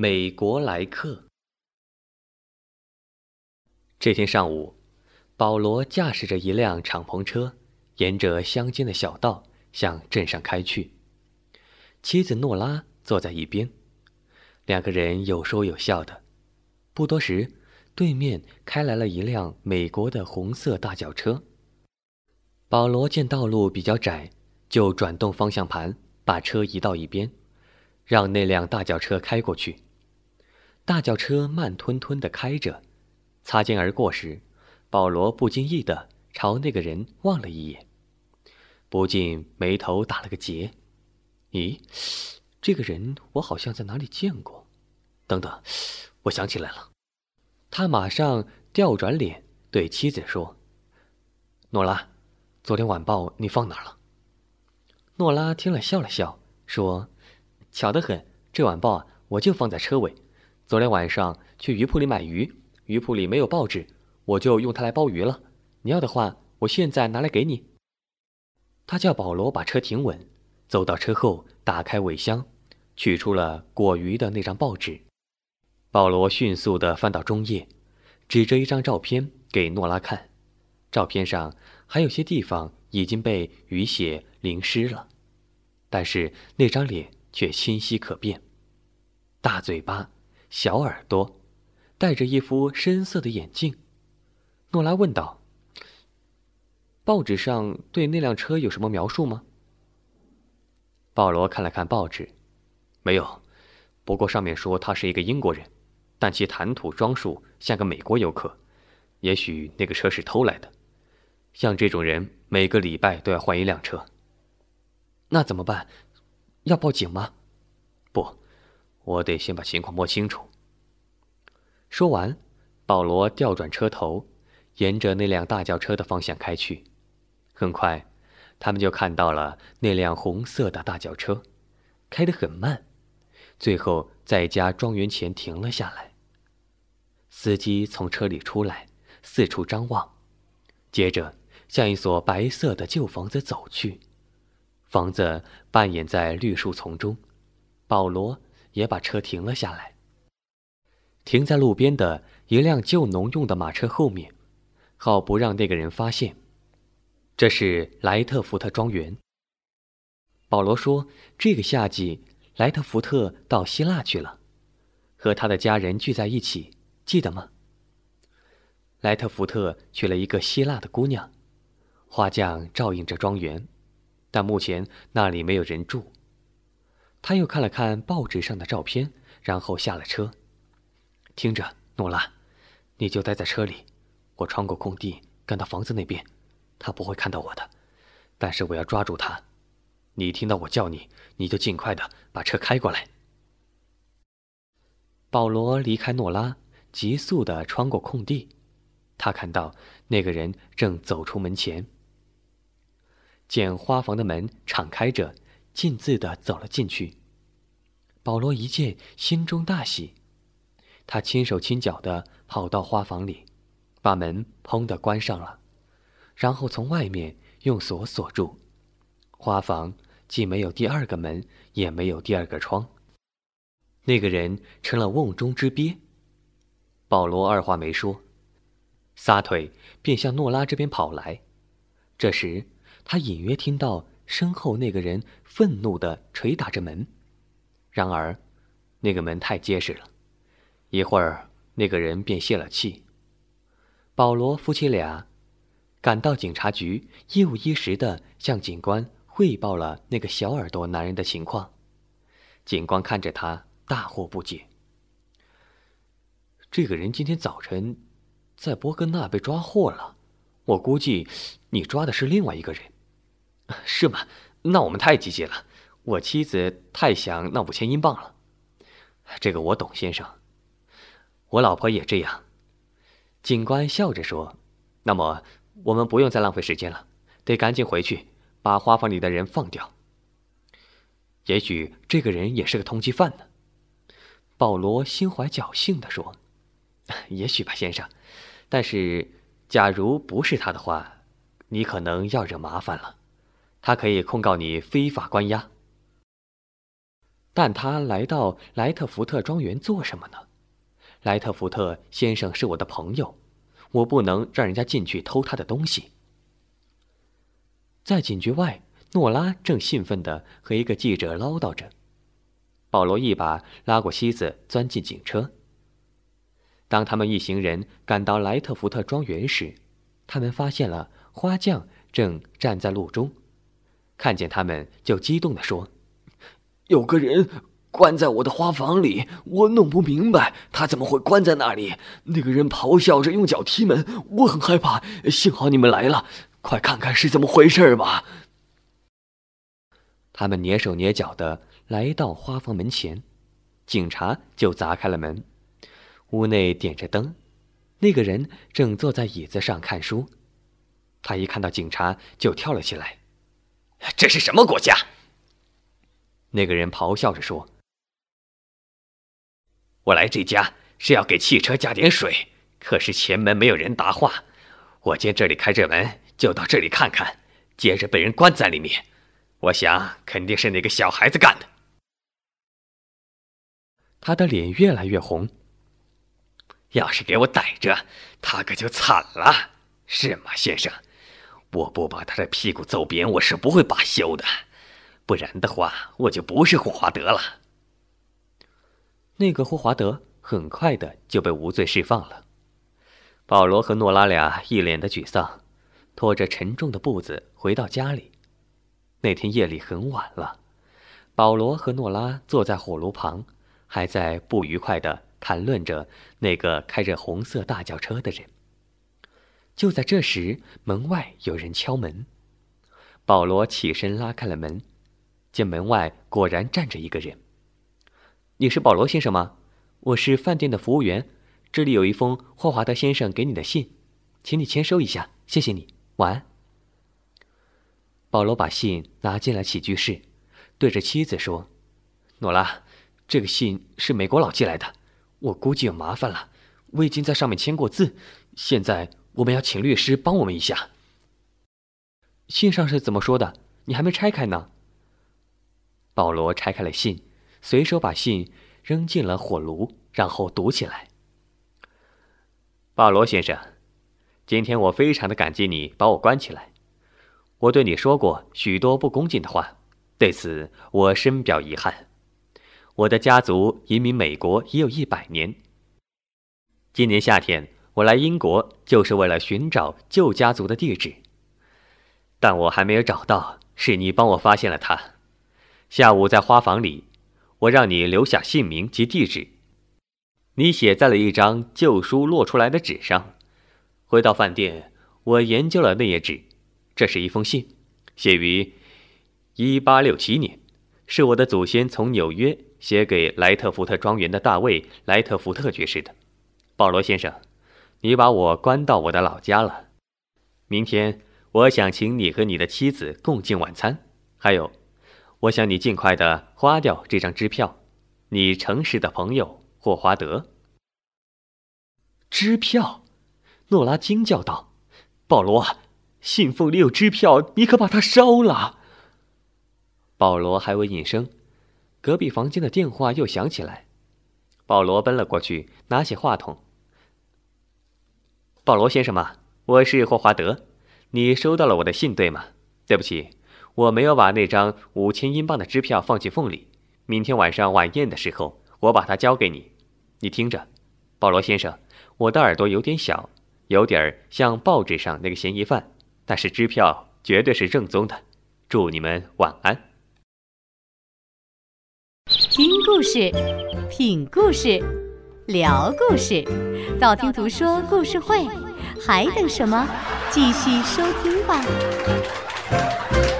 美国来客。这天上午，保罗驾驶着一辆敞篷车，沿着乡间的小道向镇上开去。妻子诺拉坐在一边，两个人有说有笑的。不多时，对面开来了一辆美国的红色大轿车。保罗见道路比较窄，就转动方向盘，把车移到一边，让那辆大轿车开过去。大轿车慢吞吞地开着，擦肩而过时，保罗不经意地朝那个人望了一眼，不禁眉头打了个结。咦，这个人我好像在哪里见过。等等，我想起来了。他马上调转脸对妻子说：诺拉，昨天晚报你放哪儿了？诺拉听了笑了笑，说：巧得很，这晚报我就放在车尾。昨天晚上去鱼铺里买鱼，鱼铺里没有报纸，我就用它来包鱼了。你要的话，我现在拿来给你。他叫保罗把车停稳，走到车后，打开尾箱，取出了裹鱼的那张报纸。保罗迅速地翻到中页，指着一张照片给诺拉看。照片上还有些地方已经被雨血淋湿了，但是那张脸却清晰可辨。大嘴巴，小耳朵，戴着一副深色的眼镜。诺拉问道：报纸上对那辆车有什么描述吗？保罗看了看报纸，没有，不过上面说他是一个英国人，但其谈吐装束像个美国游客，也许那个车是偷来的。像这种人每个礼拜都要换一辆车。那怎么办？要报警吗？不，我得先把情况摸清楚。说完，保罗调转车头，沿着那辆大轿车的方向开去。很快，他们就看到了那辆红色的大轿车，开得很慢，最后在一家庄园前停了下来。司机从车里出来，四处张望，接着向一所白色的旧房子走去。房子半掩在绿树丛中，保罗也把车停了下来，停在路边的一辆旧农用的马车后面，好不让那个人发现。这是莱特福特庄园。保罗说，这个夏季莱特福特到希腊去了，和他的家人聚在一起，记得吗？莱特福特娶了一个希腊的姑娘，花匠照应着庄园，但目前那里没有人住。他又看了看报纸上的照片，然后下了车。听着，诺拉，你就待在车里，我穿过空地赶到房子那边，他不会看到我的，但是我要抓住他。你听到我叫你，你就尽快的把车开过来。保罗离开诺拉，急速地穿过空地。他看到那个人正走出门前，见花房的门敞开着，径自地走了进去。保罗一见，心中大喜，他轻手轻脚地跑到花房里，把门砰地关上了，然后从外面用锁锁住。花房既没有第二个门，也没有第二个窗。那个人成了瓮中之鳖。保罗二话没说，撒腿便向诺拉这边跑来。这时他隐约听到身后那个人愤怒地捶打着门，然而那个门太结实了，一会儿那个人便泄了气。保罗夫妻俩赶到警察局，一五一十地向警官汇报了那个小耳朵男人的情况。警官看着他，大惑不解。这个人今天早晨在波根纳被抓获了，我估计你抓的是另外一个人。是吗？那我们太积极了，我妻子太想那5000英镑了。这个我懂，先生，我老婆也这样。警官笑着说，那么我们不用再浪费时间了，得赶紧回去把花房里的人放掉。也许这个人也是个通缉犯呢。保罗心怀侥幸地说，也许吧，先生，但是假如不是他的话，你可能要惹麻烦了，他可以控告你非法关押。 但他来到莱特福特庄园做什么呢？莱特福特先生是我的朋友，我不能让人家进去偷他的东西。在警局外，诺拉正兴奋地和一个记者唠叨着。保罗一把拉过妻子，钻进警车。当他们一行人赶到莱特福特庄园时，他们发现了花匠正站在路中，看见他们就激动地说：“ 有个人关在我的花房里，我弄不明白他怎么会关在那里。那个人咆哮着用脚踢门，我很害怕。幸好你们来了，快看看是怎么回事吧。” 他们蹑手蹑脚地来到花房门前，警察就砸开了门。屋内点着灯，那个人正坐在椅子上看书。他一看到警察就跳了起来：“ 这是什么国家？” 那个人咆哮着说：“ 我来这家是要给汽车加点水，可是前门没有人答话。我见这里开着门，就到这里看看，接着被人关在里面。我想肯定是那个小孩子干的。” 他的脸越来越红。 “要是给我逮着，他可就惨了。是吗，先生？我不把他的屁股揍扁，我是不会罢休的。不然的话，我就不是霍华德了。” 那个霍华德很快的就被无罪释放了。保罗和诺拉俩一脸的沮丧，拖着沉重的步子回到家里。那天夜里很晚了，保罗和诺拉坐在火炉旁，还在不愉快地谈论着那个开着红色大轿车的人。就在这时，门外有人敲门。保罗起身拉开了门，见门外果然站着一个人。“你是保罗先生吗？我是饭店的服务员，这里有一封霍华德先生给你的信，请你签收一下，谢谢你，晚安。”保罗把信拿进了起居室，对着妻子说：“诺拉，这个信是美国佬寄来的，我估计有麻烦了，我已经在上面签过字，现在我们要请律师帮我们一下。”“信上是怎么说的？你还没拆开呢。”保罗拆开了信，随手把信扔进了火炉，然后堵起来。“保罗先生，今天我非常的感激你把我关起来。我对你说过许多不恭敬的话，对此我深表遗憾。我的家族移民美国已有100年。今年夏天我来英国就是为了寻找旧家族的地址，但我还没有找到，是你帮我发现了它。下午在花房里，我让你留下姓名及地址，你写在了一张旧书落出来的纸上。回到饭店，我研究了那页纸，这是一封信，写于1867年，是我的祖先从纽约写给莱特福特庄园的大卫·莱特福特爵士的。保罗先生，你把我关到我的老家了。明天我想请你和你的妻子共进晚餐，还有，我想你尽快地花掉这张支票。你诚实的朋友霍华德。”支票？诺拉惊叫道：“保罗，信封里有支票，你可把它烧了！”保罗还未应声，隔壁房间的电话又响起来。保罗奔了过去，拿起话筒：“保罗先生吗？我是霍华德，你收到了我的信对吗？对不起，我没有把那张5000英镑的支票放进缝里。明天晚上晚宴的时候，我把它交给你。你听着，保罗先生，我的耳朵有点小，有点像报纸上那个嫌疑犯，但是支票绝对是正宗的。祝你们晚安。” 听故事，品故事，聊故事，道听途说故事会，还等什么？继续收听吧。